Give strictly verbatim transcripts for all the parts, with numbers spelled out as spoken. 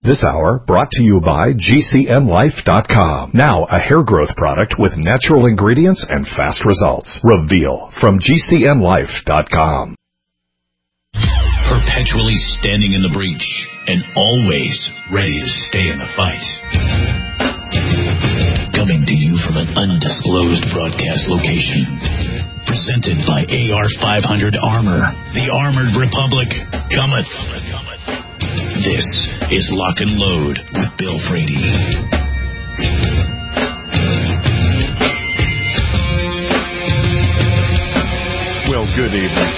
This hour brought to you by G C N Life dot com. Now a hair growth product with natural ingredients and fast results. Reveal from G C N Life dot com. Perpetually standing in the breach and always ready to stay in the fight. Coming to you from an undisclosed broadcast location. Presented by A R five hundred Armor. The Armored Republic cometh. This is Lock and Load with Bill Frady. Well, good evening.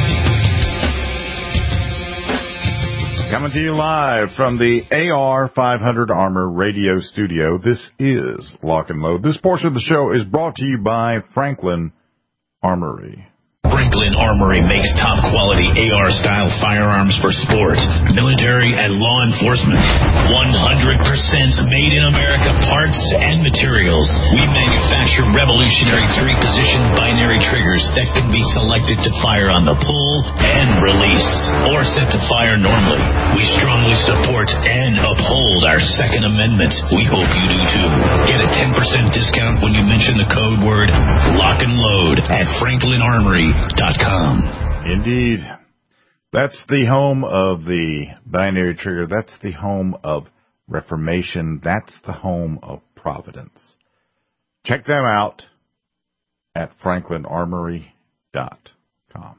Coming to you live from the A R five hundred Armor radio studio. This is Lock and Load. This portion of the show is brought to you by Franklin Armory. Franklin Armory makes top-quality A R-style firearms for sport, military, and law enforcement. one hundred percent made in America parts and materials. We manufacture revolutionary three-position binary triggers that can be selected to fire on the pull and release, or set to fire normally. We strongly support and uphold our Second Amendment. We hope you do too. Get a ten percent discount when you mention the code word Lock and Load at Franklin Armory dot com. Indeed. That's the home of the binary trigger. That's the home of Reformation. That's the home of Providence. Check them out at Franklin Armory dot com.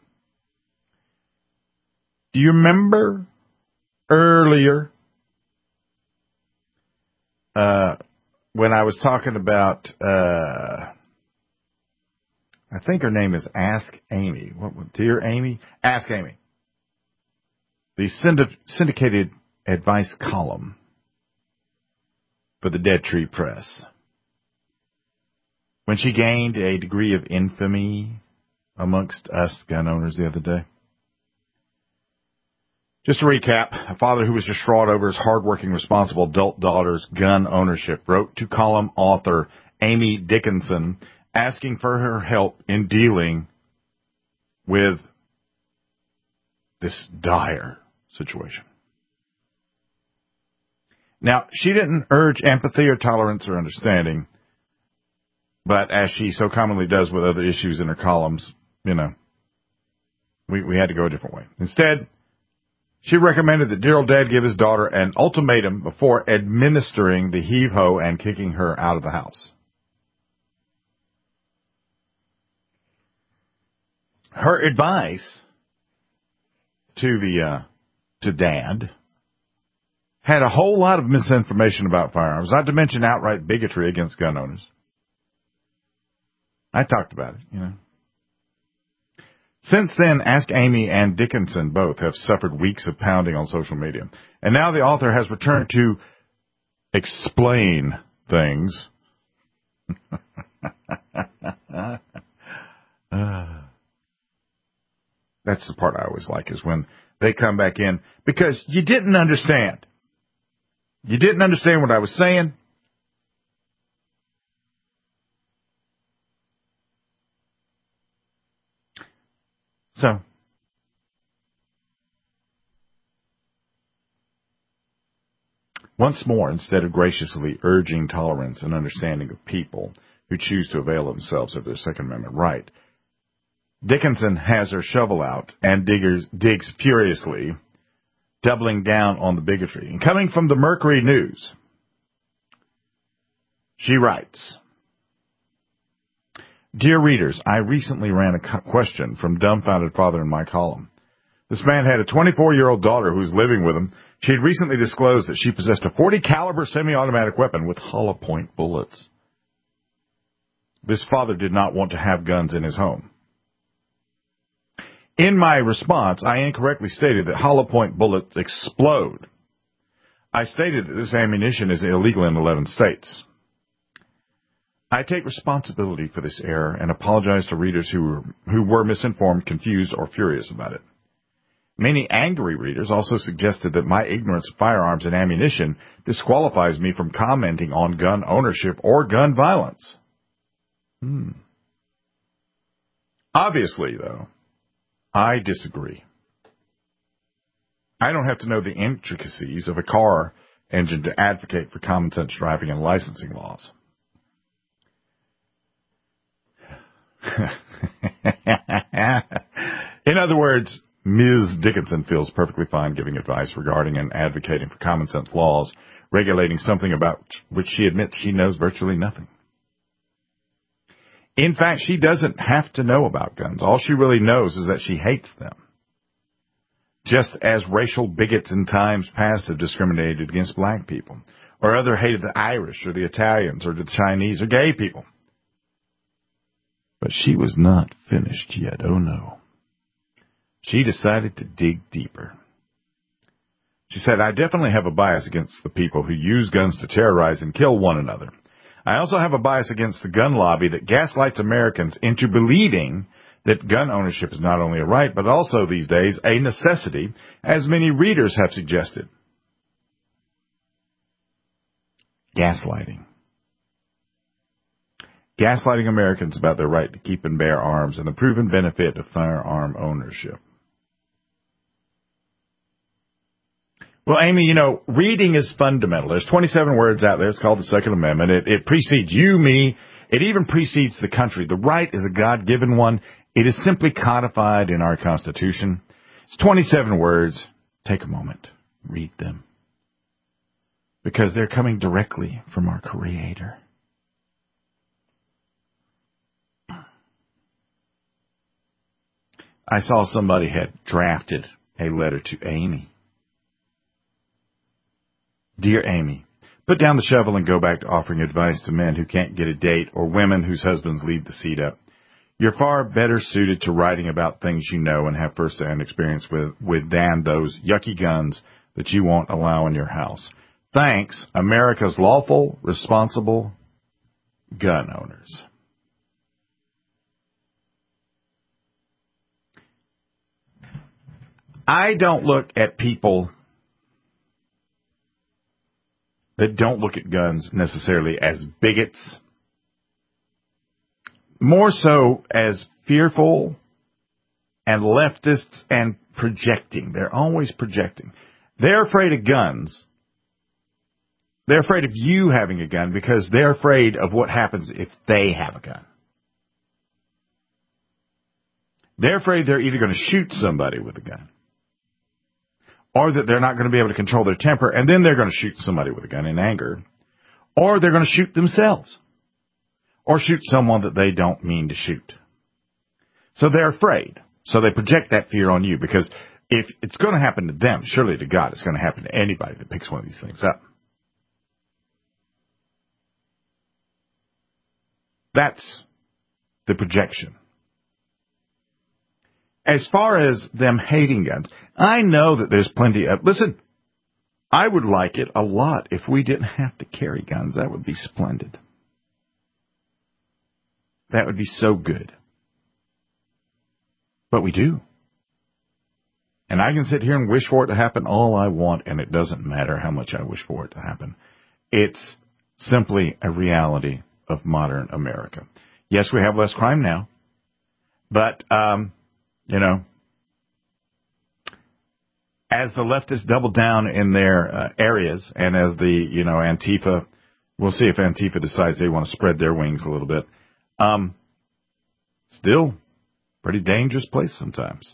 Do you remember earlier uh, when I was talking about... Uh, I think her name is Ask Amy. What, dear Amy? Ask Amy. The syndi- syndicated advice column for the Dead Tree Press. When she gained a degree of infamy amongst us gun owners the other day. Just to recap, a father who was distraught over his hardworking, responsible adult daughter's gun ownership wrote to column author Amy Dickinson asking for her help in dealing with this dire situation. Now, she didn't urge empathy or tolerance or understanding, but as she so commonly does with other issues in her columns, you know, we, we had to go a different way. Instead, she recommended that dear old dad give his daughter an ultimatum before administering the heave-ho and kicking her out of the house. Her advice to the uh, to Dad had a whole lot of misinformation about firearms, not to mention outright bigotry against gun owners. I talked about it, you know. Since then, Ask Amy and Dickinson both have suffered weeks of pounding on social media, and now the author has returned to explain things. uh. That's the part I always like, is when they come back in, because you didn't understand. You didn't understand what I was saying. So, once more, instead of graciously urging tolerance and understanding of people who choose to avail themselves of their Second Amendment right, Dickinson has her shovel out and diggers, digs furiously, doubling down on the bigotry. And coming from the Mercury News, she writes, Dear readers, I recently ran a question from Dumbfounded Father in my column. This man had a twenty-four-year-old daughter who was living with him. She had recently disclosed that she possessed a forty caliber semi-automatic weapon with hollow point bullets. This father did not want to have guns in his home. In my response, I incorrectly stated that hollow point bullets explode. I stated that this ammunition is illegal in eleven states. I take responsibility for this error and apologize to readers who were, who were misinformed, confused, or furious about it. Many angry readers also suggested that my ignorance of firearms and ammunition disqualifies me from commenting on gun ownership or gun violence. Hmm. Obviously, though, I disagree. I don't have to know the intricacies of a car engine to advocate for common sense driving and licensing laws. In other words, Miz Dickinson feels perfectly fine giving advice regarding and advocating for common sense laws regulating something about which she admits she knows virtually nothing. In fact, she doesn't have to know about guns. All she really knows is that she hates them. Just as racial bigots in times past have discriminated against black people, or other hated the Irish or the Italians or the Chinese or gay people. But she was not finished yet, oh no. She decided to dig deeper. She said, I definitely have a bias against the people who use guns to terrorize and kill one another. I also have a bias against the gun lobby that gaslights Americans into believing that gun ownership is not only a right, but also these days a necessity, as many readers have suggested. Gaslighting. Gaslighting Americans about their right to keep and bear arms and the proven benefit of firearm ownership. Well, Amy, you know, reading is fundamental. There's twenty-seven words out there. It's called the Second Amendment. It, it precedes you, me. It even precedes the country. The right is a God-given one. It is simply codified in our Constitution. It's twenty-seven words. Take a moment. Read them. Because they're coming directly from our Creator. I saw somebody had drafted a letter to Amy. Dear Amy, put down the shovel and go back to offering advice to men who can't get a date or women whose husbands leave the seat up. You're far better suited to writing about things you know and have first-hand experience with, with than those yucky guns that you won't allow in your house. Thanks, America's lawful, responsible gun owners. I don't look at people that don't look at guns necessarily as bigots, more so as fearful and leftists and projecting. They're always projecting. They're afraid of guns. They're afraid of you having a gun because they're afraid of what happens if they have a gun. They're afraid they're either going to shoot somebody with a gun, or that they're not going to be able to control their temper, and then they're going to shoot somebody with a gun in anger, or they're going to shoot themselves, or shoot someone that they don't mean to shoot. So they're afraid. So they project that fear on you, because if it's going to happen to them, surely to God it's going to happen to anybody that picks one of these things up. That's the projection. As far as them hating guns, I know that there's plenty of... Listen, I would like it a lot if we didn't have to carry guns. That would be splendid. That would be so good. But we do. And I can sit here and wish for it to happen all I want, and it doesn't matter how much I wish for it to happen. It's simply a reality of modern America. Yes, we have less crime now, but... um You know, as the leftists double down in their uh, areas, and as the, you know, Antifa, we'll see if Antifa decides they want to spread their wings a little bit. Um, still, pretty dangerous place sometimes.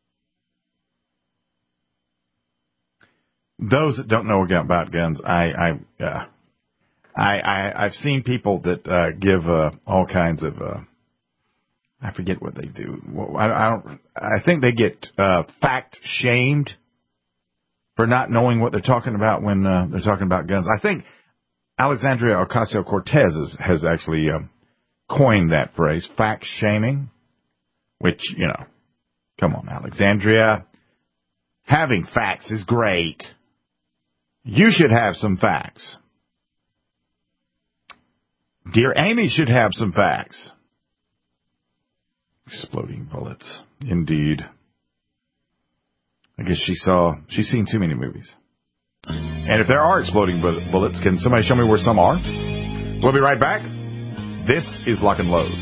Those that don't know about guns, I, I, uh, I, I, I've seen people that uh, give uh, all kinds of. Uh, I forget what they do. I, I don't. I think they get uh, fact shamed for not knowing what they're talking about when uh, they're talking about guns. I think Alexandria Ocasio-Cortez is, has actually uh, coined that phrase, fact shaming. Which, you know, come on, Alexandria, having facts is great. You should have some facts. Dear Amy should have some facts. Exploding bullets. Indeed. I guess she saw, she's seen too many movies. And if there are exploding bu- bullets, can somebody show me where some are? We'll be right back. This is Lock and Load.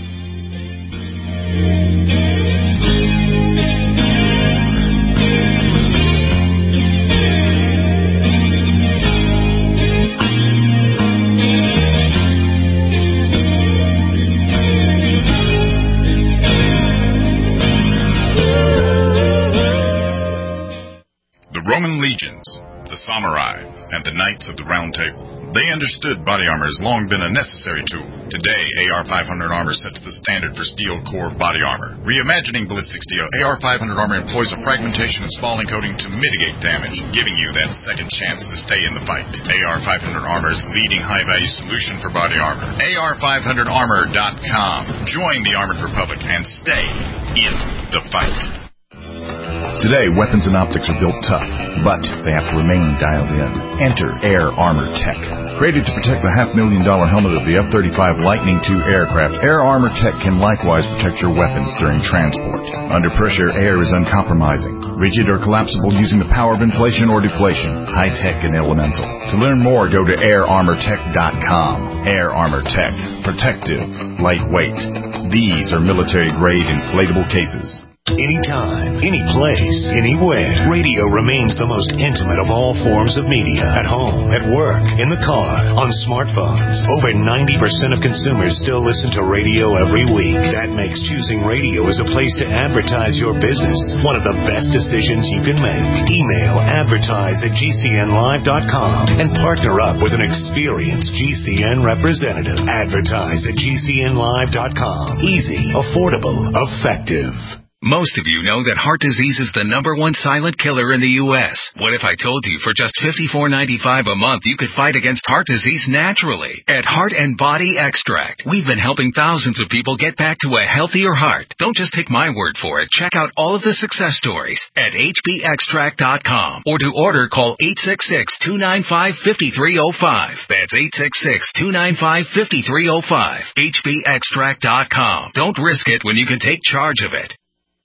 legends, the samurai, and the knights of the Round Table. They understood body armor has long been a necessary tool. Today, A R five hundred Armor sets the standard for steel core body armor. Reimagining ballistic steel, A R five hundred Armor employs a fragmentation and spalling coating to mitigate damage, giving you that second chance to stay in the fight. A R five hundred Armor is the leading high-value solution for body armor. A R five hundred armor dot com. Join the Armored Republic and stay in the fight. Today, weapons and optics are built tough, but they have to remain dialed in. Enter Air Armor Tech. Created to protect the half-million dollar helmet of the F thirty-five Lightning two aircraft, Air Armor Tech can likewise protect your weapons during transport. Under pressure, air is uncompromising, rigid or collapsible using the power of inflation or deflation, high-tech and elemental. To learn more, go to air armor tech dot com. Air Armor Tech. Protective. Lightweight. These are military-grade inflatable cases. Anytime, any place, anywhere. Radio remains the most intimate of all forms of media. At home, at work, in the car, on smartphones. Over ninety percent of consumers still listen to radio every week. That makes choosing radio as a place to advertise your business one of the best decisions you can make. Email advertise at G C N live dot com and partner up with an experienced G C N representative. Advertise at G C N live dot com. Easy, affordable, effective. Most of you know that heart disease is the number one silent killer in the U S What if I told you for just fifty-four ninety-five a month you could fight against heart disease naturally? At Heart and Body Extract, we've been helping thousands of people get back to a healthier heart. Don't just take my word for it. Check out all of the success stories at H B extract dot com. Or to order, call eight six six, two nine five, five three zero five. That's eight six six, two nine five, five three zero five. H B extract dot com. Don't risk it when you can take charge of it.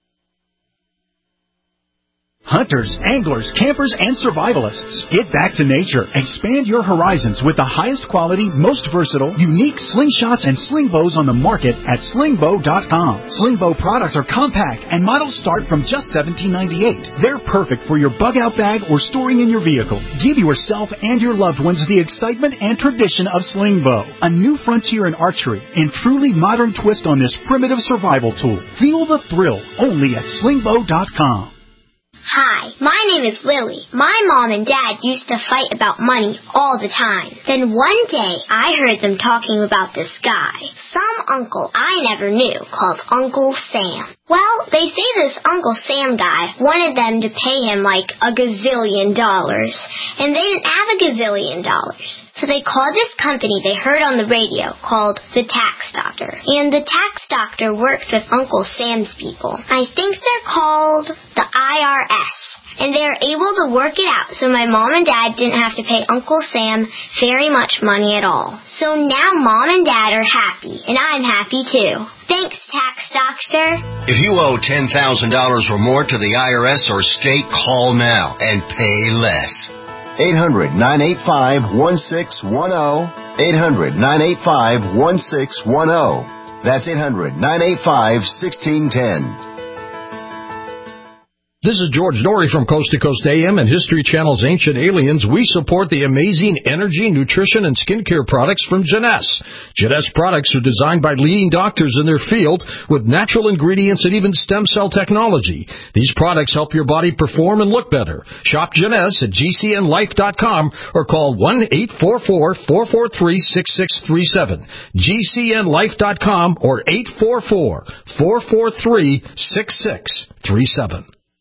Hunters, anglers, campers, and survivalists. Get back to nature. Expand your horizons with the highest quality, most versatile, unique slingshots and sling bows on the market at sling bow dot com. Sling bow products are compact and models start from just seventeen ninety-eight. They're perfect for your bug-out bag or storing in your vehicle. Give yourself and your loved ones the excitement and tradition of sling bow. A new frontier in archery and truly modern twist on this primitive survival tool. Feel the thrill only at sling bow dot com. Hi, my name is Lily. My mom and dad used to fight about money all the time. Then one day, I heard them talking about this guy, some uncle I never knew, called Uncle Sam. Well, they say this Uncle Sam guy wanted them to pay him like a gazillion dollars, and they didn't have a gazillion dollars. So they called this company they heard on the radio called the Tax Doctor. And the Tax Doctor worked with Uncle Sam's people. I think they're called the I R S. And they were able to work it out so my mom and dad didn't have to pay Uncle Sam very much money at all. So now mom and dad are happy, and I'm happy too. Thanks, Tax Doctor. If you owe ten thousand dollars or more to the I R S or state, call now and pay less. eight hundred, nine eight five, one six one zero. eight hundred, nine eight five, one six one zero. That's eight hundred, nine eight five, one six one zero. This is George Dory from Coast to Coast A M and History Channel's Ancient Aliens. We support the amazing energy, nutrition, and skincare products from Jeunesse. Jeunesse products are designed by leading doctors in their field with natural ingredients and even stem cell technology. These products help your body perform and look better. Shop Jeunesse at G C N life dot com or call one eight four four, four four three, six six three seven. G C N life dot com or eight four four, four four three, six six three seven.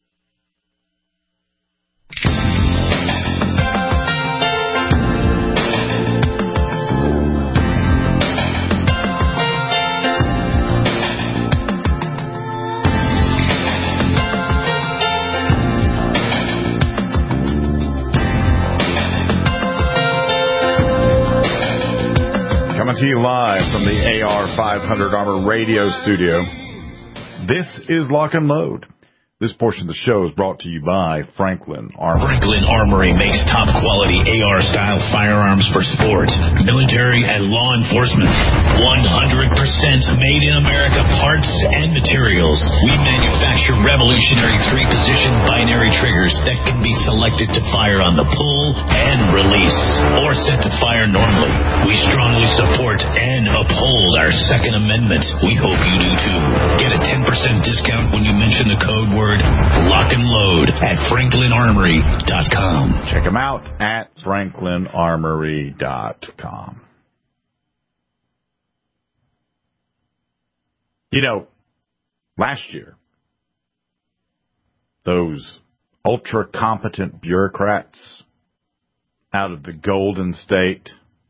Coming to you live from the A R five hundred Armor Radio Studio. This is Lock and Load. This portion of the show is brought to you by Franklin Armory. Franklin Armory makes top-quality A R-style firearms for sport, military, and law enforcement. one hundred percent made in America parts and materials. We manufacture revolutionary three-position binary triggers that can be selected to fire on the pull and release, or set to fire normally. We strongly support and uphold our Second Amendment. We hope you do too. Get a ten percent discount when you mention the code word lock and load at franklin armory dot com. Check them out at franklin armory dot com. You know, last year, those ultra-competent bureaucrats out of the Golden State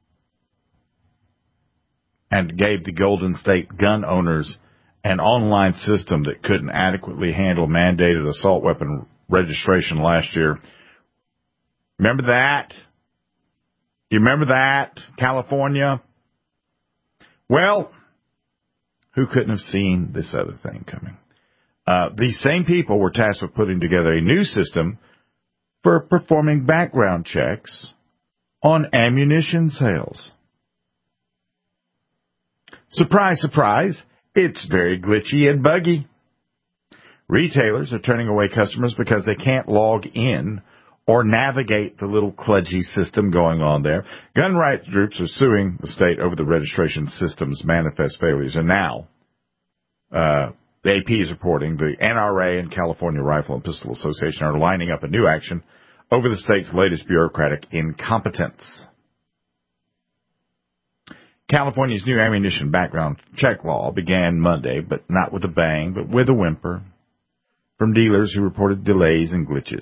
and gave the Golden State gun owners an online system that couldn't adequately handle mandated assault weapon registration last year. Remember that? You remember that, California? Well, who couldn't have seen this other thing coming? Uh, these same people were tasked with putting together a new system for performing background checks on ammunition sales. Surprise, surprise, it's very glitchy and buggy. Retailers are turning away customers because they can't log in or navigate the little kludgy system going on there. Gun rights groups are suing the state over the registration system's manifest failures. And now, uh, the A P is reporting the N R A and California Rifle and Pistol Association are lining up a new action over the state's latest bureaucratic incompetence. California's new ammunition background check law began Monday, but not with a bang, but with a whimper, from dealers who reported delays and glitches.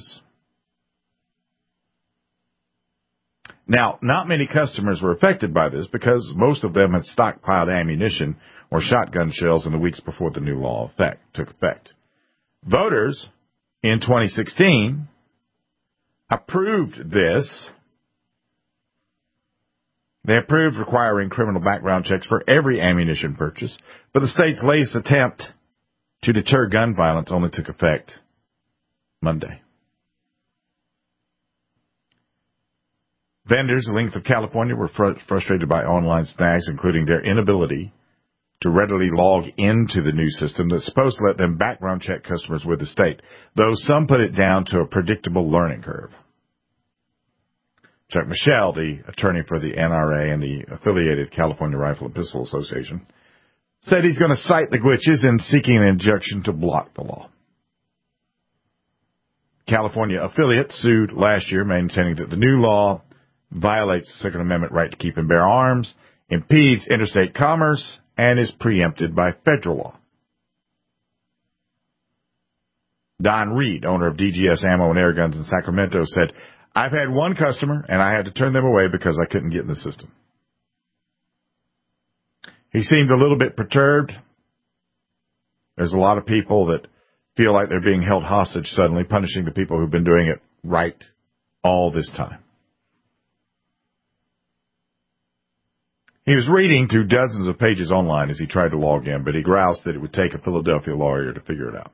Now, not many customers were affected by this because most of them had stockpiled ammunition or shotgun shells in the weeks before the new law effect, took effect. Voters in twenty sixteen approved this. They approved requiring criminal background checks for every ammunition purchase, but the state's latest attempt to deter gun violence only took effect Monday. Vendors linked of California were fr- frustrated by online snags, including their inability to readily log into the new system that's supposed to let them background check customers with the state, though some put it down to a predictable learning curve. Chuck Michelle, the attorney for the N R A and the affiliated California Rifle and Pistol Association, said he's going to cite the glitches in seeking an injunction to block the law. California affiliate sued last year, maintaining that the new law violates the Second Amendment right to keep and bear arms, impedes interstate commerce, and is preempted by federal law. Don Reed, owner of D G S Ammo and Air Guns in Sacramento, said, "I've had one customer, and I had to turn them away because I couldn't get in the system." He seemed a little bit perturbed. There's a lot of people that feel like they're being held hostage suddenly, punishing the people who've been doing it right all this time. He was reading through dozens of pages online as he tried to log in, but he groused that it would take a Philadelphia lawyer to figure it out.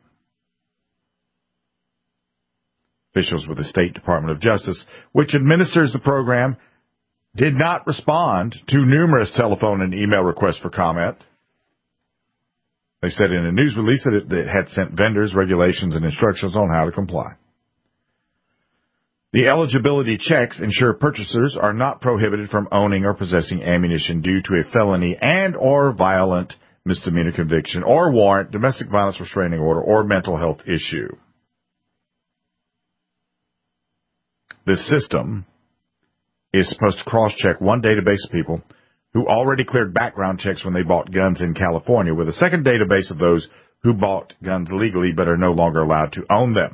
Officials with the State Department of Justice, which administers the program, did not respond to numerous telephone and email requests for comment. They said in a news release that it, that it had sent vendors regulations and instructions on how to comply. The eligibility checks ensure purchasers are not prohibited from owning or possessing ammunition due to a felony and or violent misdemeanor conviction or warrant, domestic violence restraining order, or mental health issue. This system is supposed to cross-check one database of people who already cleared background checks when they bought guns in California with a second database of those who bought guns legally but are no longer allowed to own them.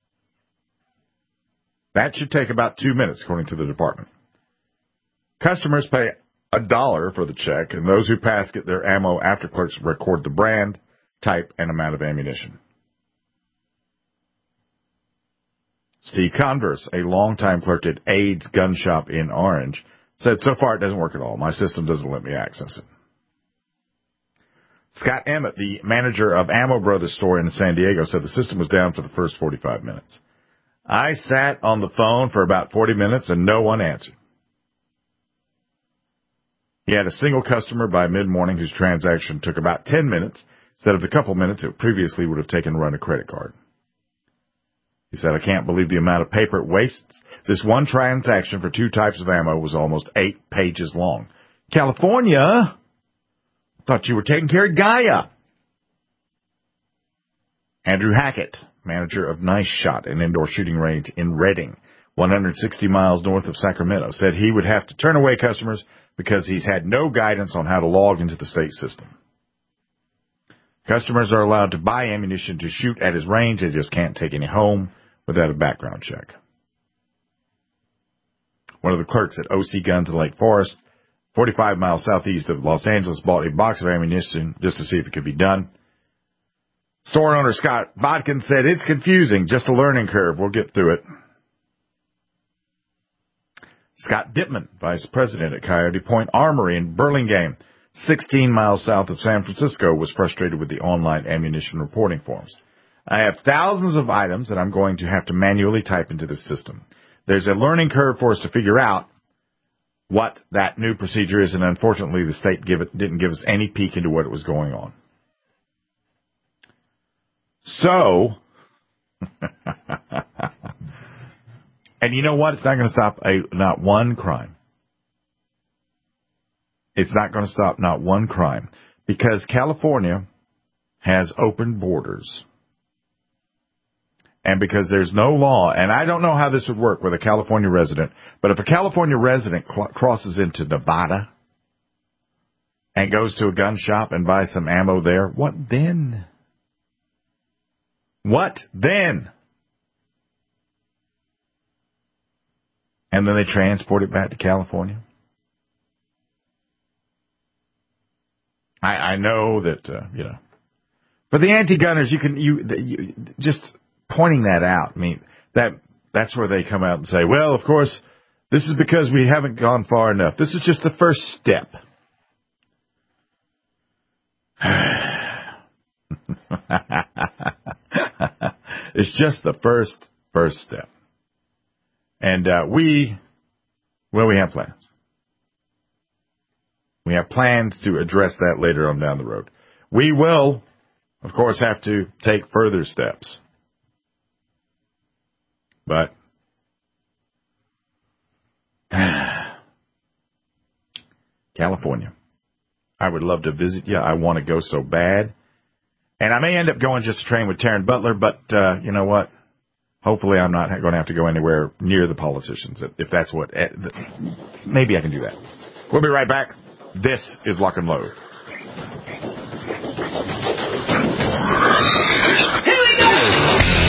That should take about two minutes, according to the department. Customers pay a dollar for the check, and those who pass get their ammo after clerks record the brand, type, and amount of ammunition. Steve Converse, a longtime clerk at Aid's Gun Shop in Orange, said, "So far it doesn't work at all. My system doesn't let me access it." Scott Emmett, the manager of Ammo Brothers store in San Diego, said the system was down for the first forty-five minutes. "I sat on the phone for about forty minutes and no one answered." He had a single customer by mid-morning whose transaction took about ten minutes instead of the couple minutes it previously would have taken to run a credit card. He said, I can't believe the amount of paper it wastes. This one transaction for two types of ammo was almost eight pages long. California? Thought you were taking care of Gaia. Andrew Hackett, manager of Nice Shot, an indoor shooting range in Redding, one hundred sixty miles north of Sacramento, said he would have to turn away customers because he's had no guidance on how to log into the state system. Customers are allowed to buy ammunition to shoot at his range. They just can't take any home without a background check. One of the clerks at O C Guns in Lake Forest, forty-five miles southeast of Los Angeles, bought a box of ammunition just to see if it could be done. Store owner Scott Bodkin said, it's confusing, just a learning curve. We'll get through it. Scott Dittman, vice president at Coyote Point Armory in Burlingame, sixteen miles south of San Francisco, was frustrated with the online ammunition reporting forms. I have thousands of items that I'm going to have to manually type into the system. There's a learning curve for us to figure out what that new procedure is, and unfortunately the state give it, didn't give us any peek into what was going on. So, and you know what? It's not going to stop a not one crime. It's not going to stop not one crime because California has open borders. And because there's no law, and I don't know how this would work with a California resident, but if a California resident cl- crosses into Nevada and goes to a gun shop and buys some ammo there, what then? What then? And then they transport it back to California? I, I know that, uh, you know. For the anti-gunners, you can, you, you just pointing that out, I mean, that that's where they come out and say, well, of course, this is because we haven't gone far enough. This is just the first step. It's just the first, first step. And uh, we, well, we have plans. We have plans to address that later on down the road. We will, of course, have to take further steps. But California, I would love to visit you. I want to go so bad. And I may end up going just to train with Taryn Butler, but uh, you know what? Hopefully I'm not going to have to go anywhere near the politicians, if that's what... Maybe I can do that. We'll be right back. This is Lock and Load. Here we go!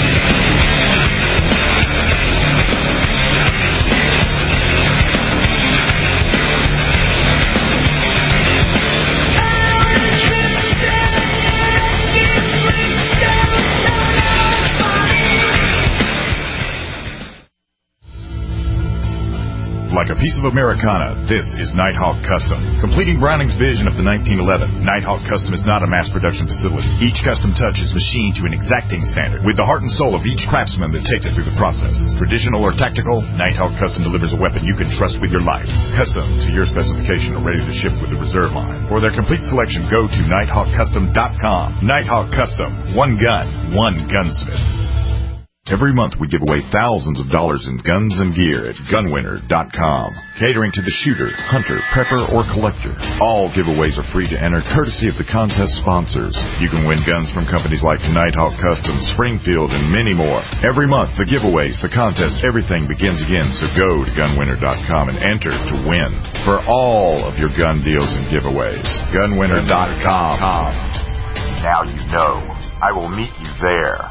Like a piece of Americana, this is Nighthawk Custom. Completing Browning's vision of the nineteen eleven, Nighthawk Custom is not a mass production facility. Each custom touch is machined to an exacting standard, with the heart and soul of each craftsman that takes it through the process. Traditional or tactical, Nighthawk Custom delivers a weapon you can trust with your life. Custom to your specification or ready to ship with the reserve line. For their complete selection, go to nighthawk custom dot com. Nighthawk Custom. One gun, one gunsmith. Every month we give away thousands of dollars in guns and gear at gun winner dot com. Catering to the shooter, hunter, prepper, or collector. All giveaways are free to enter, courtesy of the contest sponsors. You can win guns from companies like Nighthawk Custom, Springfield, and many more. Every month, the giveaways, the contests, everything begins again. So go to gun winner dot com and enter to win for all of your gun deals and giveaways. gun winner dot com. Now you know. I will meet you there.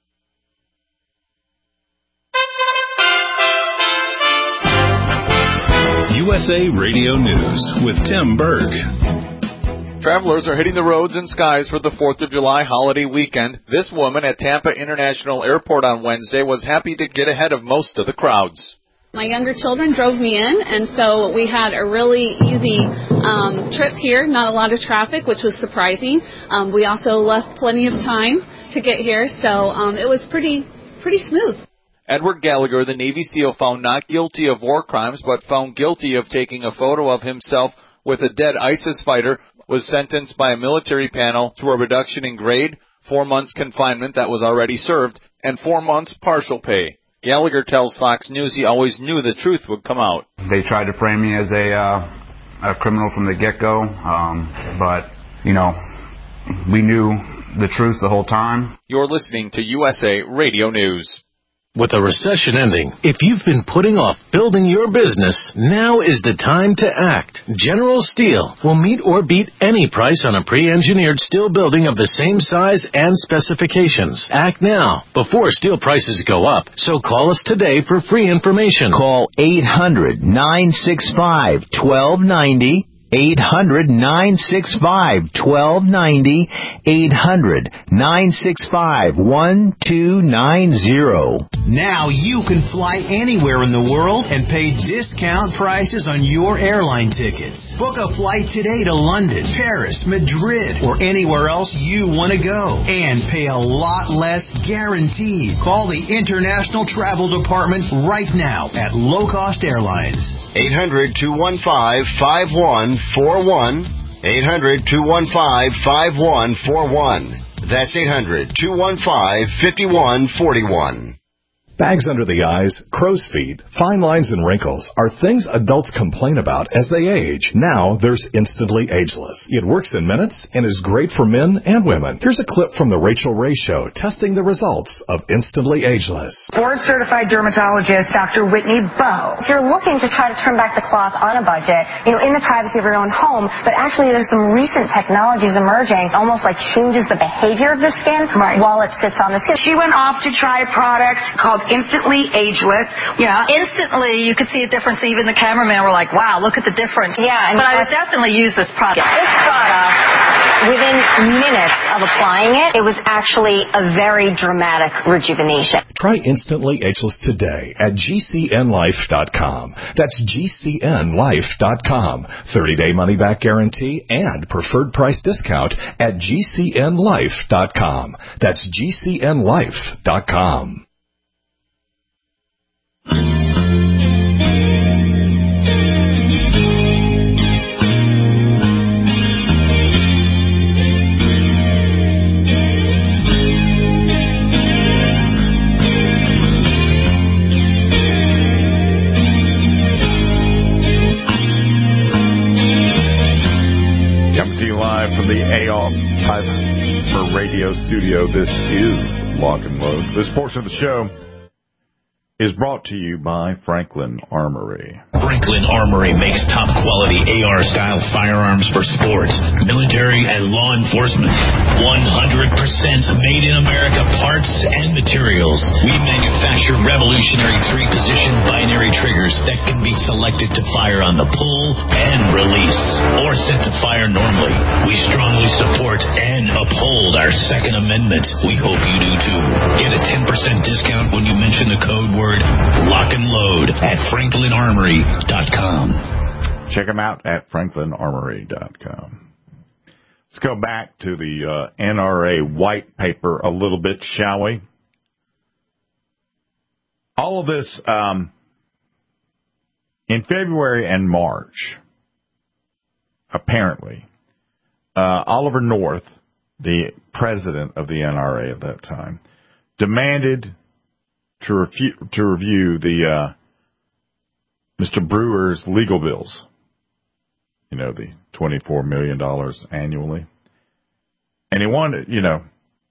U S A Radio News with Tim Berg. Travelers are hitting the roads and skies for the fourth of July holiday weekend. This woman at Tampa International Airport on Wednesday was happy to get ahead of most of the crowds. My younger children drove me in, and so we had a really easy um, trip here, not a lot of traffic, which was surprising. Um, we also left plenty of time to get here, so um, it was pretty, pretty smooth. Edward Gallagher, the Navy SEAL found not guilty of war crimes, but found guilty of taking a photo of himself with a dead ISIS fighter, was sentenced by a military panel to a reduction in grade, four months confinement that was already served, and four months partial pay. Gallagher tells Fox News he always knew the truth would come out. They tried to frame me as a, uh, a criminal from the get-go, um, but, you know, we knew the truth the whole time. You're listening to U S A Radio News. With a recession ending, if you've been putting off building your business, now is the time to act. General Steel will meet or beat any price on a pre-engineered steel building of the same size and specifications. Act now, before steel prices go up. So call us today for free information. Call eight hundred, nine six five, one two nine zero. eight hundred, nine six five, one two nine zero. eight hundred, nine six five, one two nine zero. Now you can fly anywhere in the world and pay discount prices on your airline tickets. Book a flight today to London, Paris, Madrid, or anywhere else you want to go and pay a lot less guaranteed. Call the International Travel Department right now at Low Cost Airlines. eight hundred, two one five, five one four one. eight hundred, two one five, five one four one. That's eight hundred, two one five, five one four one. Bags under the eyes, crow's feet, fine lines and wrinkles are things adults complain about as they age. Now there's Instantly Ageless. It works in minutes and is great for men and women. Here's a clip from the Rachel Ray Show testing the results of Instantly Ageless. Board-certified dermatologist Doctor Whitney Bowe. If you're looking to try to turn back the clock on a budget, you know, in the privacy of your own home, but actually there's some recent technologies emerging, almost like changes the behavior of the skin right. while it sits on the skin. She went off to try a product called Instantly Ageless. Yeah. Instantly, you could see a difference. Even the cameraman were like, wow, look at the difference. Yeah. And but I would definitely use this product. This product, within minutes of applying it, it was actually a very dramatic rejuvenation. Try Instantly Ageless today at G C N life dot com. That's G C N life dot com. thirty-day money-back guarantee and preferred price discount at G C N life dot com. That's G C N life dot com. Coming to you live from the A R five Radio Studio. This is Lock and Load. This portion of the show is brought to you by Franklin Armory. Franklin Armory makes top-quality A R-style firearms for sports, military, and law enforcement. one hundred percent made in America parts and materials. We manufacture revolutionary three-position binary triggers that can be selected to fire on the pull and release, or set to fire normally. We strongly support and uphold our Second Amendment. We hope you do too. Get a ten percent discount when you mention the code word Lock and Load at franklin armory dot com. Check them out at franklin armory dot com. Let's go back to the uh, N R A white paper a little bit, shall we? All of this um, in February and March, apparently, uh, Oliver North, the president of the N R A at that time, demanded to, refu- to review the uh, Mister Brewer's legal bills. You know, the twenty-four million dollars annually. And he wanted, you know,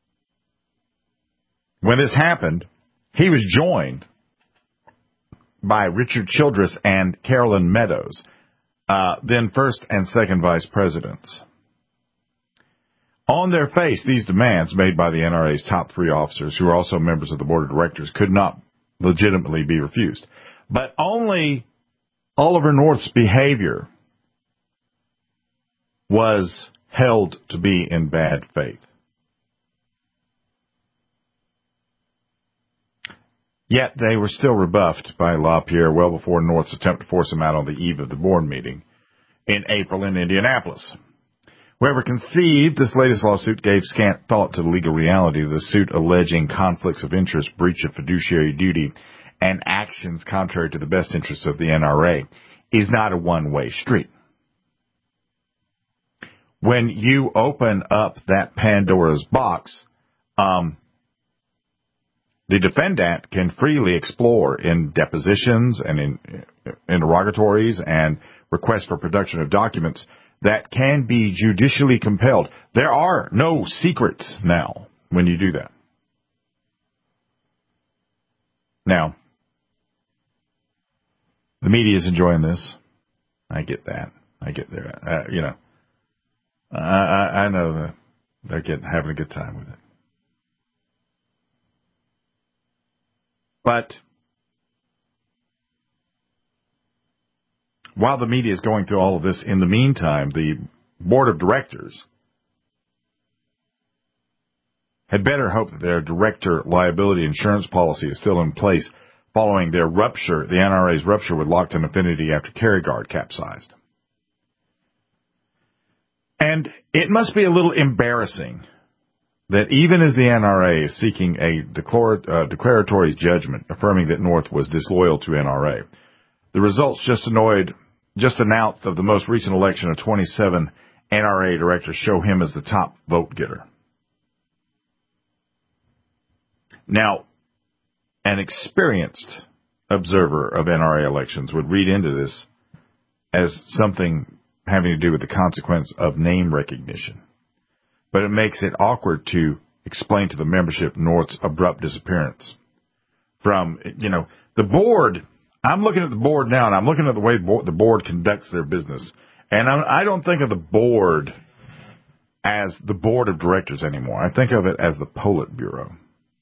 when this happened, he was joined by Richard Childress and Carolyn Meadows, uh, then first and second vice presidents. On their face, these demands made by the N R A's top three officers, who are also members of the board of directors, could not legitimately be refused. But only Oliver North's behavior was held to be in bad faith. Yet they were still rebuffed by LaPierre well before North's attempt to force him out on the eve of the board meeting in April in Indianapolis. Whoever conceived this latest lawsuit gave scant thought to the legal reality of the suit alleging conflicts of interest, breach of fiduciary duty, and actions contrary to the best interests of the N R A is not a one-way street. When you open up that Pandora's box, Um, the defendant can freely explore in depositions and in interrogatories and requests for production of documents that can be judicially compelled. There are no secrets now when you do that. Now, the media is enjoying this. I get that. I get that. Uh, you know, I, I, I know that they're getting having a good time with it. But while the media is going through all of this, in the meantime, the board of directors had better hope that their director liability insurance policy is still in place following their rupture, the N R A's rupture with Lockton Affinity after Kerryguard capsized. And it must be a little embarrassing that even as the N R A is seeking a declar- uh, declaratory judgment affirming that North was disloyal to N R A, the results just annoyed, just announced of the most recent election of twenty-seven N R A directors show him as the top vote getter. Now, an experienced observer of N R A elections would read into this as something having to do with the consequence of name recognition. But it makes it awkward to explain to the membership North's abrupt disappearance. From, you know, the board, I'm looking at the board now, and I'm looking at the way the board conducts their business. And I don't think of the board as the board of directors anymore. I think of it as the Politburo.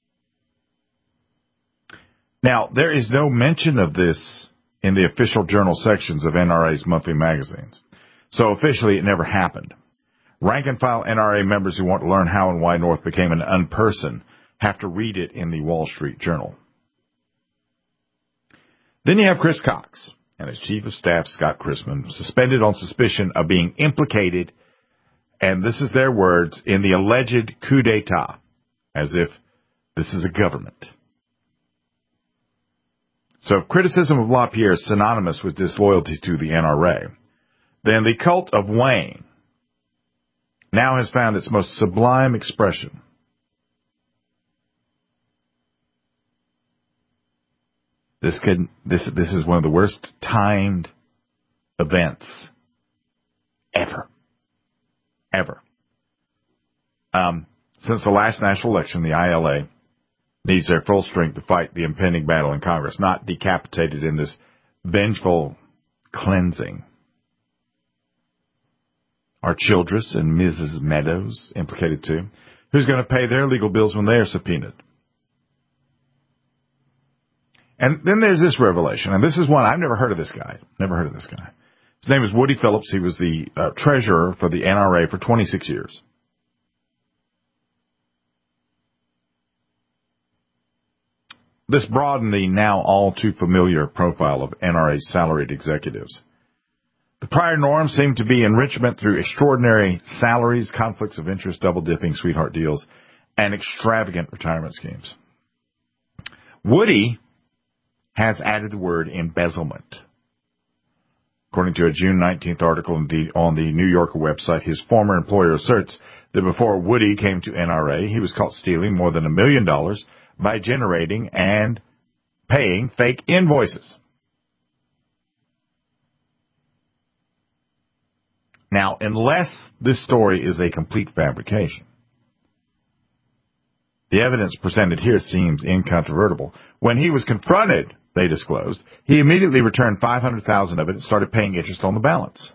Now, there is no mention of this in the official journal sections of N R A's monthly magazines. So officially, it never happened. Rank-and-file N R A members who want to learn how and why North became an unperson have to read it in the Wall Street Journal. Then you have Chris Cox and his chief of staff, Scott Christman, suspended on suspicion of being implicated, and this is their words, in the alleged coup d'etat, as if this is a government. So if criticism of LaPierre is synonymous with disloyalty to the N R A, then the cult of Wayne now has found its most sublime expression. This could this this is one of the worst timed events ever, ever. Um, since the last national election, the I L A needs their full strength to fight the impending battle in Congress, not decapitated in this vengeful cleansing. Are Childress and Missus Meadows implicated too? Who's going to pay their legal bills when they are subpoenaed? And then there's this revelation, and this is one, I've never heard of this guy. Never heard of this guy. His name is Woody Phillips. He was the uh, treasurer for the N R A for twenty-six years. This broadened the now all too familiar profile of N R A salaried executives. The prior norm seemed to be enrichment through extraordinary salaries, conflicts of interest, double-dipping, sweetheart deals, and extravagant retirement schemes. Woody has added the word embezzlement. According to a June nineteenth article on the, on the New Yorker website, his former employer asserts that before Woody came to N R A, he was caught stealing more than a million dollars by generating and paying fake invoices. Now, unless this story is a complete fabrication, the evidence presented here seems incontrovertible. When he was confronted, they disclosed, he immediately returned five hundred thousand dollars of it and started paying interest on the balance.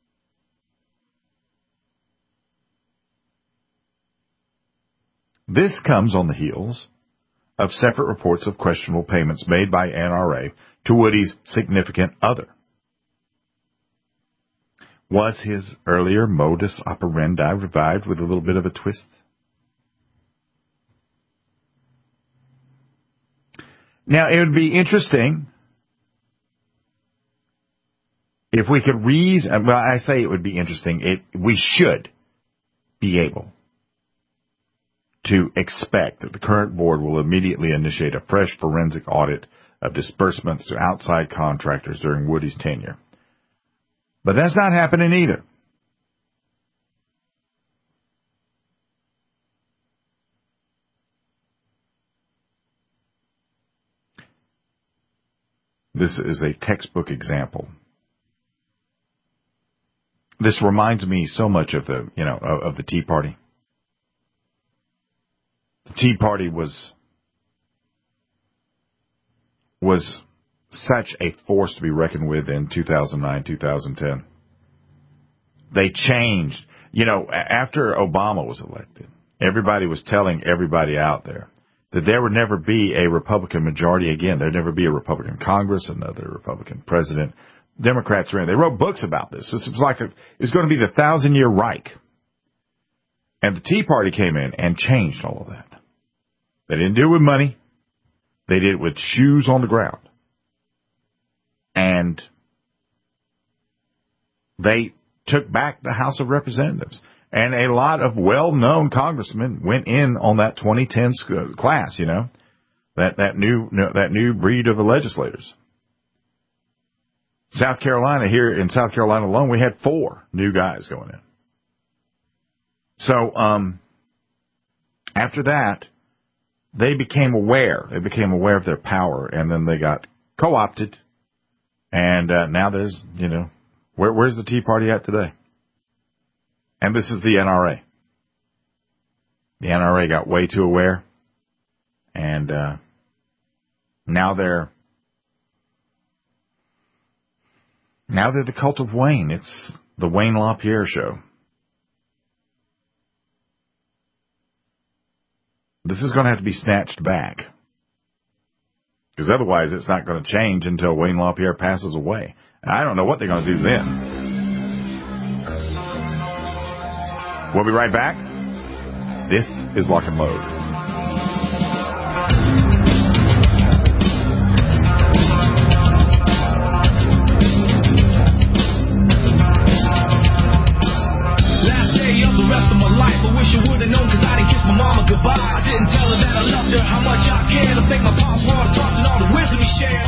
This comes on the heels of separate reports of questionable payments made by N R A to Woody's significant other. Was his earlier modus operandi revived with a little bit of a twist? Now, it would be interesting if we could reason, well, I say it would be interesting, it, we should be able to expect that the current board will immediately initiate a fresh forensic audit of disbursements to outside contractors during Woody's tenure. But that's not happening either. This is a textbook example. This reminds me so much of the, you know, of, of the Tea Party. The Tea Party was was such a force to be reckoned with in two thousand nine, two thousand ten. They changed. You know, after Obama was elected, everybody was telling everybody out there that there would never be a Republican majority again. There'd never be a Republican Congress, another Republican president. Democrats were in. They wrote books about this. This was like a, it was going to be the thousand-year Reich. And the Tea Party came in and changed all of that. They didn't do it with money. They did it with shoes on the ground. And they took back the House of Representatives. And a lot of well-known congressmen went in on that twenty ten class, you know, that, that new that new breed of the legislators. South Carolina, here in South Carolina alone, we had four new guys going in. So um, after that, they became aware. They became aware of their power, and then they got co-opted. And uh, now there's, you know, where, where's the Tea Party at today? And this is the N R A. The N R A got way too aware, and uh, now they're now they're the cult of Wayne. It's the Wayne LaPierre show. This is going to have to be snatched back, because otherwise it's not going to change until Wayne LaPierre passes away. And I don't know what they're going to do then. We'll be right back. This is Lock and Load. Last day of the rest of my life, I wish I would have known, cause I didn't kiss my mama goodbye. I didn't tell her that I loved her, how much I cared. I thank my pops for all the talks and all the wisdom he shared.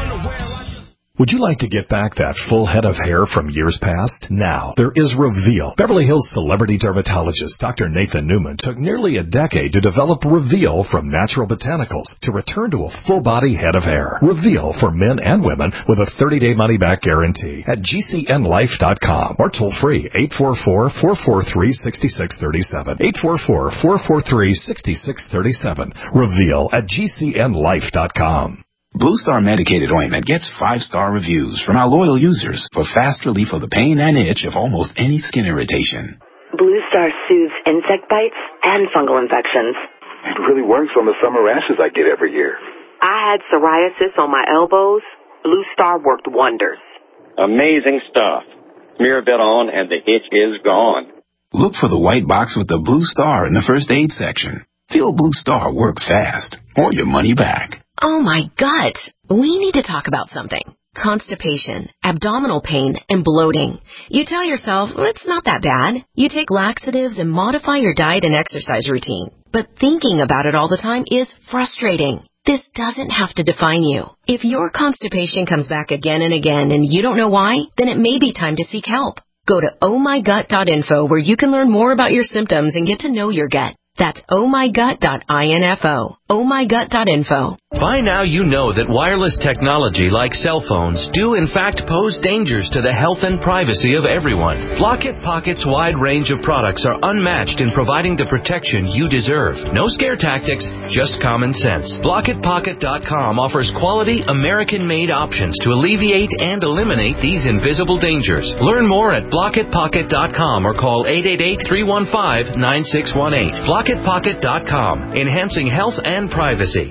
Would you like to get back that full head of hair from years past? Now, there is Reveal. Beverly Hills celebrity dermatologist Doctor Nathan Newman took nearly a decade to develop Reveal from natural botanicals to return to a full-body head of hair. Reveal for men and women with a thirty-day money-back guarantee at G C N life dot com or toll-free eight four four, four four three, six six three seven. eight four four, four four three, six six three seven. Reveal at G C N life dot com. Blue Star Medicated Ointment gets five-star reviews from our loyal users for fast relief of the pain and itch of almost any skin irritation. Blue Star soothes insect bites and fungal infections. It really works on the summer rashes I get every year. I had psoriasis on my elbows. Blue Star worked wonders. Amazing stuff. Smear a bit on and the itch is gone. Look for the white box with the Blue Star in the first aid section. Feel Blue Star work fast or your money back. Oh, my gut. We need to talk about something. Constipation, abdominal pain, and bloating. You tell yourself, well, it's not that bad. You take laxatives and modify your diet and exercise routine. But thinking about it all the time is frustrating. This doesn't have to define you. If your constipation comes back again and again and you don't know why, then it may be time to seek help. Go to oh my gut dot info where you can learn more about your symptoms and get to know your gut. That's oh my gut dot info. oh my gut dot info. By now you know that wireless technology like cell phones do in fact pose dangers to the health and privacy of everyone. Blockit Pocket's wide range of products are unmatched in providing the protection you deserve. No scare tactics, just common sense. Blockit Pocket dot com offers quality American-made options to alleviate and eliminate these invisible dangers. Learn more at Blockit Pocket dot com or call eight eight eight, three one five, nine six one eight. Blockit Pocket dot com, enhancing health and privacy.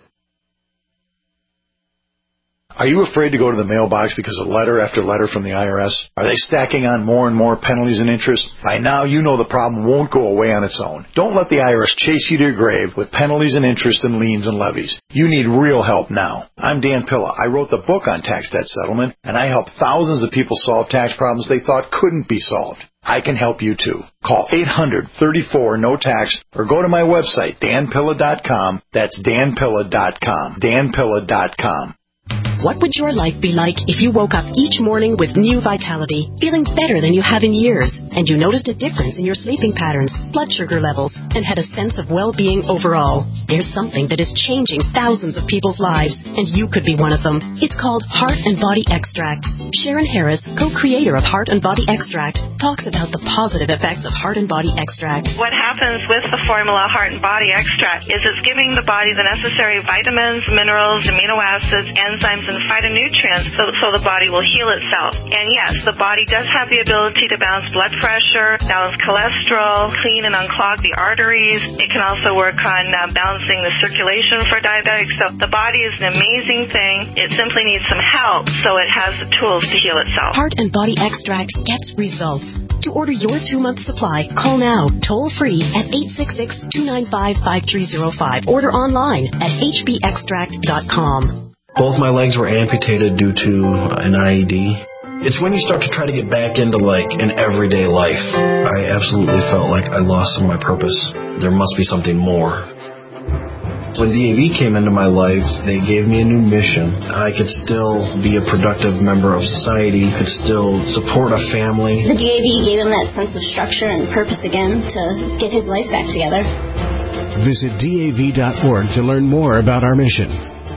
Are you afraid to go to the mailbox because of letter after letter from the I R S? Are they stacking on more and more penalties and interest? By now, you know the problem won't go away on its own. Don't let the I R S chase you to your grave with penalties and interest and liens and levies. You need real help now. I'm Dan Pilla. I wrote the book on tax debt settlement, and I help thousands of people solve tax problems they thought couldn't be solved. I can help you too. Call eight hundred, thirty-four, no tax or go to my website, dan pilla dot com. That's dan pilla dot com. dan pilla dot com. What would your life be like if you woke up each morning with new vitality, feeling better than you have in years, and you noticed a difference in your sleeping patterns, blood sugar levels, and had a sense of well-being overall? There's something that is changing thousands of people's lives, and you could be one of them. It's called Heart and Body Extract. Sharon Harris, co-creator of Heart and Body Extract, talks about the positive effects of Heart and Body Extract. What happens with the formula Heart and Body Extract is it's giving the body the necessary vitamins, minerals, amino acids, enzymes, and phytonutrients so, so the body will heal itself. And yes, the body does have the ability to balance blood pressure, balance cholesterol, clean and unclog the arteries. It can also work on uh, balancing the circulation for diabetics. So the body is an amazing thing. It simply needs some help so it has the tools to heal itself. Heart and Body Extract gets results. To order your two-month supply, call now, toll-free at eight six six, two nine five, five three zero five. Order online at h b extract dot com. Both my legs were amputated due to an I E D. It's when you start to try to get back into, like, an everyday life. I absolutely felt like I lost some of my purpose. There must be something more. When D A V came into my life, they gave me a new mission. I could still be a productive member of society, could still support a family. The D A V gave him that sense of structure and purpose again to get his life back together. Visit D A V dot org to learn more about our mission.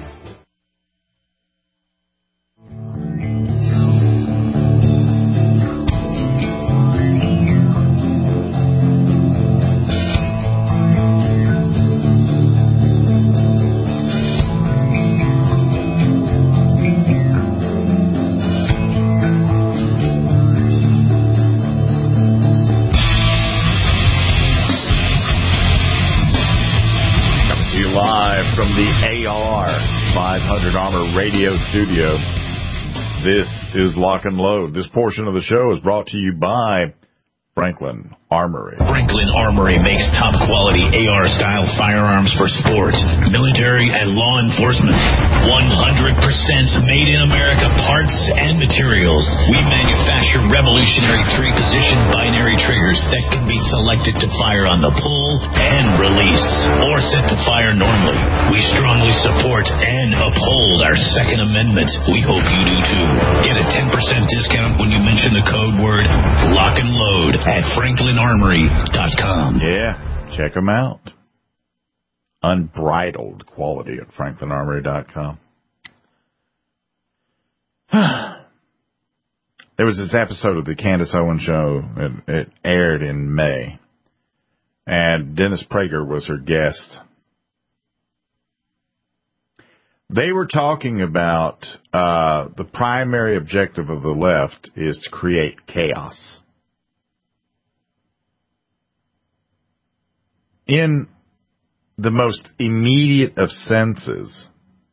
Radio studio. This is Lock and Load. This portion of the show is brought to you by Franklin Armory. Franklin Armory makes top-quality A R-style firearms for sport, military, and law enforcement. one hundred percent made in America parts and materials. We manufacture revolutionary three-position binary triggers that can be selected to fire on the pull and release, or set to fire normally. We strongly support and uphold our Second Amendment. We hope you do too. Get a ten percent discount when you mention the code word Lock and Load at franklin armory dot com. Yeah, check them out. Unbridled quality at franklin armory dot com. There was this episode of the Candace Owens Show. It, it aired in May. And Dennis Prager was her guest. They were talking about uh, the primary objective of the left is to create chaos. In the most immediate of senses,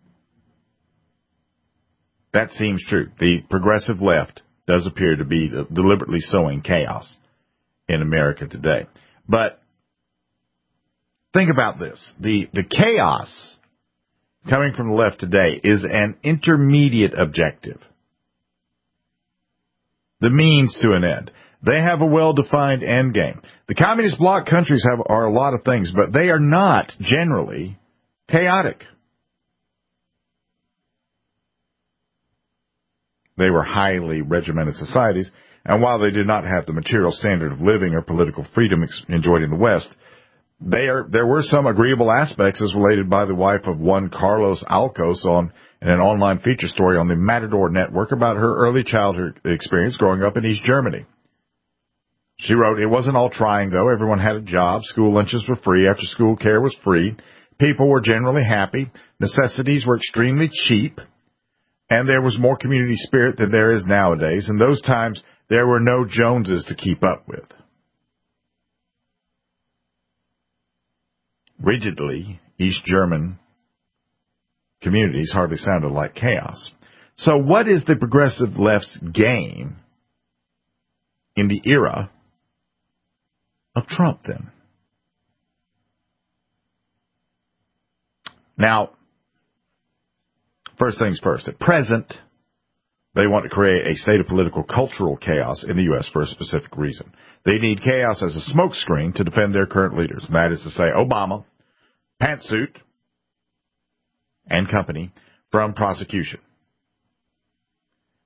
that seems true. The progressive left does appear to be deliberately sowing chaos in America today. But think about this. The, the chaos coming from the left today is an intermediate objective. The means to an end. They have a well-defined end game. The communist bloc countries have are a lot of things, but they are not generally chaotic. They were highly regimented societies, and while they did not have the material standard of living or political freedom ex- enjoyed in the West, they are, there were some agreeable aspects, as related by the wife of one Carlos Alcos on in an online feature story on the Matador Network about her early childhood experience growing up in East Germany. She wrote, "It wasn't all trying, though. Everyone had a job. School lunches were free. After-school care was free. People were generally happy. Necessities were extremely cheap. And there was more community spirit than there is nowadays. In those times, there were no Joneses to keep up with." Rigidly, East German communities hardly sounded like chaos. So what is the progressive left's game in the era of Trump, then? Now, first things first. At present, they want to create a state of political cultural chaos in the U S for a specific reason. They need chaos as a smokescreen to defend their current leaders. And that is to say, Obama, Pantsuit, and company from prosecution.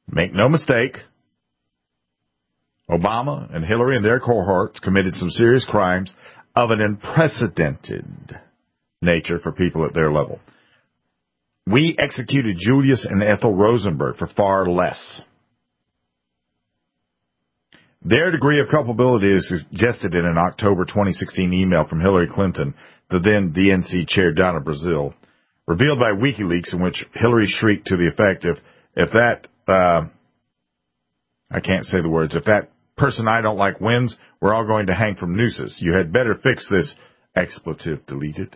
Make no mistake, Obama and Hillary and their cohorts committed some serious crimes of an unprecedented nature for people at their level. We executed Julius and Ethel Rosenberg for far less. Their degree of culpability is suggested in an October twenty sixteen email from Hillary Clinton, the then D N C chair Donna Brazile, revealed by WikiLeaks, in which Hillary shrieked to the effect of, if that, uh, I can't say the words, if that person I don't like wins, we're all going to hang from nooses. You had better fix this. Expletive deleted.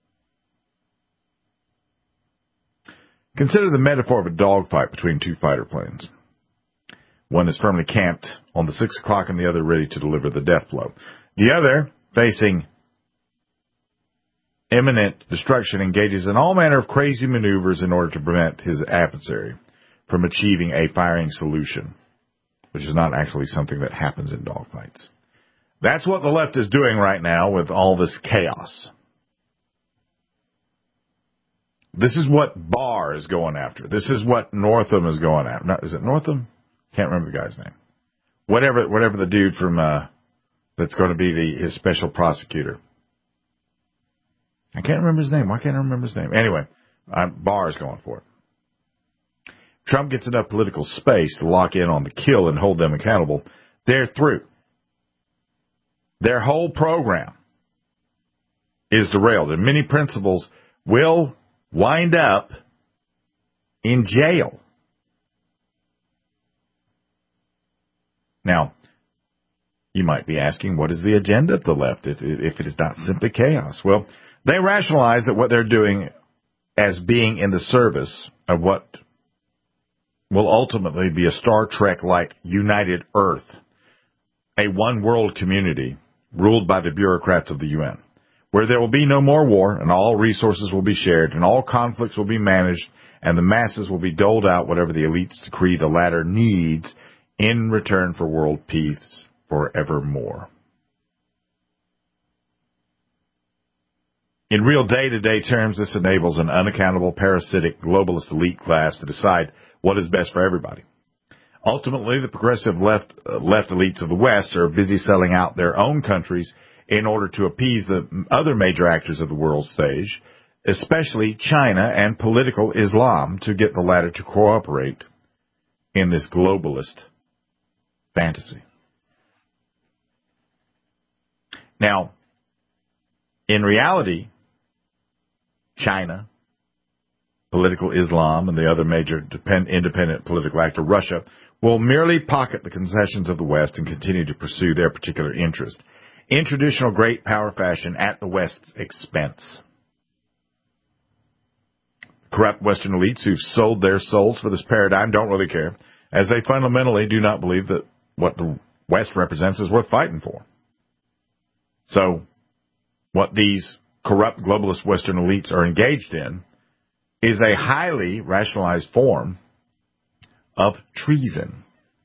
Consider the metaphor of a dogfight between two fighter planes. One is firmly camped on the six o'clock and the other ready to deliver the death blow. The other, facing imminent destruction, engages in all manner of crazy maneuvers in order to prevent his adversary from achieving a firing solution, which is not actually something that happens in dogfights. That's what the left is doing right now with all this chaos. This is what Barr is going after. This is what Northam is going after. No, is it Northam? Can't remember the guy's name. Whatever, whatever the dude from uh, that's going to be the his special prosecutor. I can't remember his name. Why can't I remember his name? Anyway, uh, Barr is going for it. Trump gets enough political space to lock in on the kill and hold them accountable. They're through. Their whole program is derailed, and many principals will wind up in jail. Now, you might be asking, what is the agenda of the left if, if it is not simply chaos? Well, they rationalize that what they're doing as being in the service of what will ultimately be a Star Trek-like united Earth, a one-world community ruled by the bureaucrats of the U N, where there will be no more war and all resources will be shared and all conflicts will be managed and the masses will be doled out whatever the elites decree the latter needs in return for world peace forevermore. In real day-to-day terms, this enables an unaccountable, parasitic, globalist elite class to decide what is best for everybody. Ultimately, the progressive left uh, left elites of the West are busy selling out their own countries in order to appease the other major actors of the world stage, especially China and political Islam, to get the latter to cooperate in this globalist fantasy. Now, in reality, China, political Islam, and the other major depend, independent political actor, Russia, will merely pocket the concessions of the West and continue to pursue their particular interest in traditional great power fashion at the West's expense. Corrupt Western elites who've sold their souls for this paradigm don't really care, as they fundamentally do not believe that what the West represents is worth fighting for. So, what these corrupt globalist Western elites are engaged in is a highly rationalized form of treason.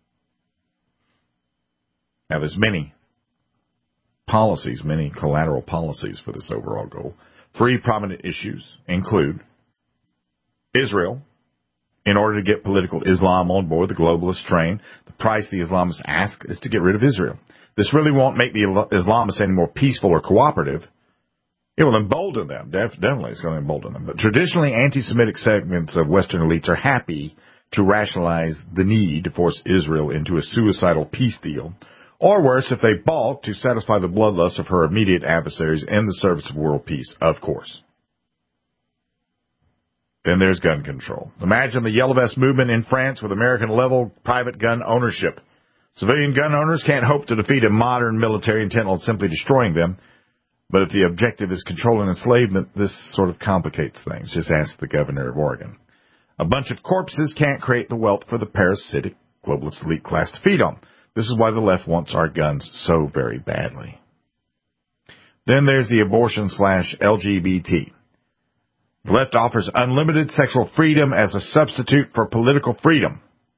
Now, there's many policies, many collateral policies for this overall goal. Three prominent issues include Israel. In order to get political Islam on board the globalist train, the price the Islamists ask is to get rid of Israel. This really won't make the Islamists any more peaceful or cooperative. It will embolden them. Def- definitely it's going to embolden them. But traditionally, anti-Semitic segments of Western elites are happy to rationalize the need to force Israel into a suicidal peace deal, or worse, if they balk, to satisfy the bloodlust of her immediate adversaries in the service of world peace, of course. Then there's gun control. Imagine the Yellow Vest movement in France with American-level private gun ownership. Civilian gun owners can't hope to defeat a modern military intent on simply destroying them. But if the objective is controlling enslavement, this sort of complicates things. Just ask the governor of Oregon. A bunch of corpses can't create the wealth for the parasitic globalist elite class to feed on. This is why the left wants our guns so very badly. Then there's the abortion slash L G B T. The left offers unlimited sexual freedom as a substitute for political freedom.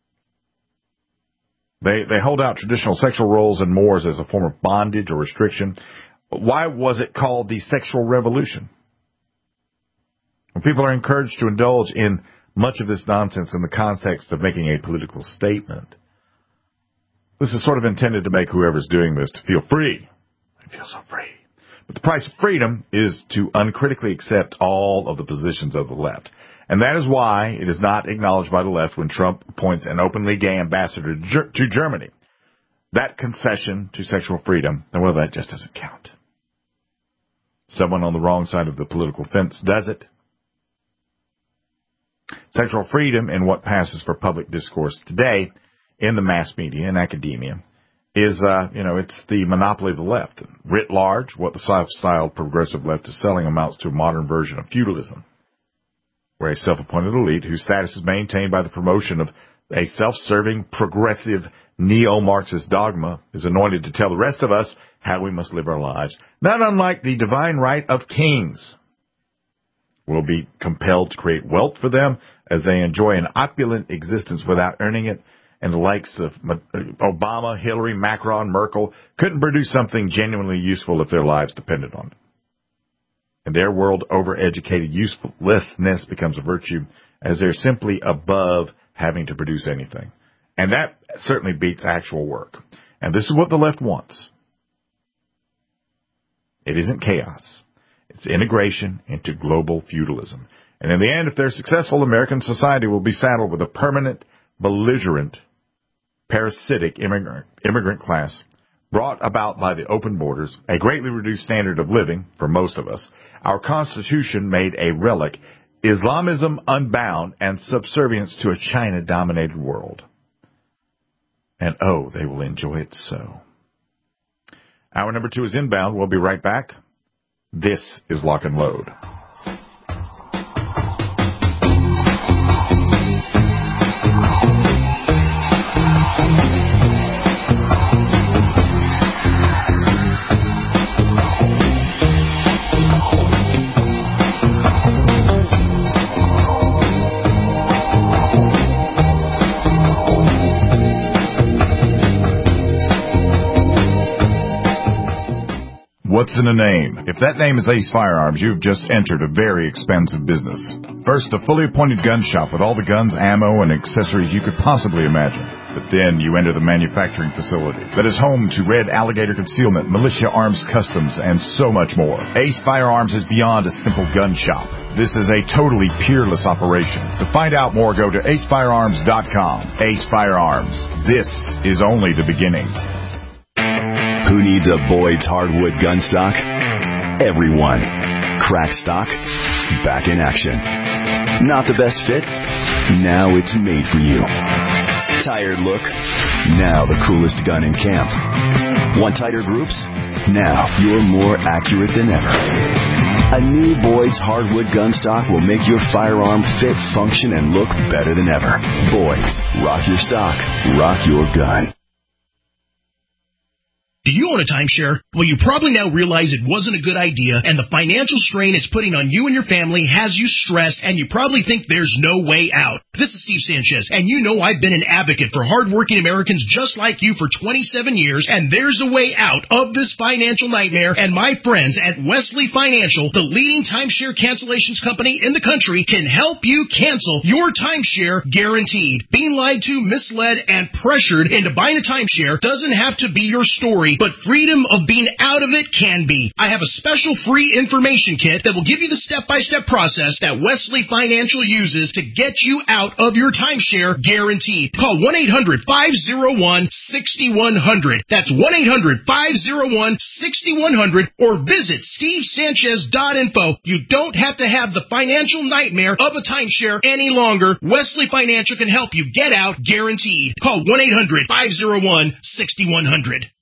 They they hold out traditional sexual roles and mores as a form of bondage or restriction. Why was it called the sexual revolution? When people are encouraged to indulge in much of this nonsense in the context of making a political statement. This is sort of intended to make whoever's doing this to feel free. I feel so free. But the price of freedom is to uncritically accept all of the positions of the left. And that is why it is not acknowledged by the left when Trump appoints an openly gay ambassador to Germany. That concession to sexual freedom, well, that just doesn't count. Someone on the wrong side of the political fence does it. Sexual freedom in what passes for public discourse today in the mass media and academia is, uh, you know, it's the monopoly of the left. Writ large, what the self-styled progressive left is selling amounts to a modern version of feudalism, where a self-appointed elite whose status is maintained by the promotion of a self-serving, progressive, neo-Marxist dogma is anointed to tell the rest of us how we must live our lives, not unlike the divine right of kings. We'll be compelled to create wealth for them as they enjoy an opulent existence without earning it, and the likes of Obama, Hillary, Macron, Merkel couldn't produce something genuinely useful if their lives depended on it. In their world, overeducated uselessness becomes a virtue, as they're simply above having to produce anything. And that certainly beats actual work. And this is what the left wants. It isn't chaos. It's integration into global feudalism. And in the end, if they're successful, American society will be saddled with a permanent, belligerent, parasitic immigrant, immigrant class brought about by the open borders, a greatly reduced standard of living for most of us, our Constitution made a relic, Islamism unbound, and subservience to a China-dominated world. And oh, they will enjoy it so. Hour number two is inbound. We'll be right back. This is Lock and Load. What's in a name? If that name is Ace Firearms, you've just entered a very expensive business. First, a fully appointed gun shop with all the guns, ammo, and accessories you could possibly imagine. But then you enter the manufacturing facility that is home to Red Alligator Concealment, Militia Arms Customs, and so much more. Ace Firearms is beyond a simple gun shop. This is a totally peerless operation. To find out more, go to ace firearms dot com. Ace Firearms. This is only the beginning. Who needs a Boyd's hardwood gun stock? Everyone. Crack stock, back in action. Not the best fit? Now it's made for you. Tired look? Now the coolest gun in camp. Want tighter groups? Now you're more accurate than ever. A new Boyd's hardwood gun stock will make your firearm fit, function, and look better than ever. Boyd's. Rock your stock. Rock your gun. Do you own a timeshare? Well, you probably now realize it wasn't a good idea, and the financial strain it's putting on you and your family has you stressed, and you probably think there's no way out. This is Steve Sanchez, and you know I've been an advocate for hardworking Americans just like you for twenty-seven years, and there's a way out of this financial nightmare, and my friends at Wesley Financial, the leading timeshare cancellations company in the country, can help you cancel your timeshare guaranteed. Being lied to, misled, and pressured into buying a timeshare doesn't have to be your story, but freedom of being out of it can be. I have a special free information kit that will give you the step-by-step process that Wesley Financial uses to get you out of your timeshare guaranteed. Call one eight hundred five oh one six one zero zero. That's one eight hundred five oh one six one zero zero, or visit steve sanchez dot info. You don't have to have the financial nightmare of a timeshare any longer. Wesley Financial can help you get out guaranteed. Call one eight hundred five oh one six one zero zero.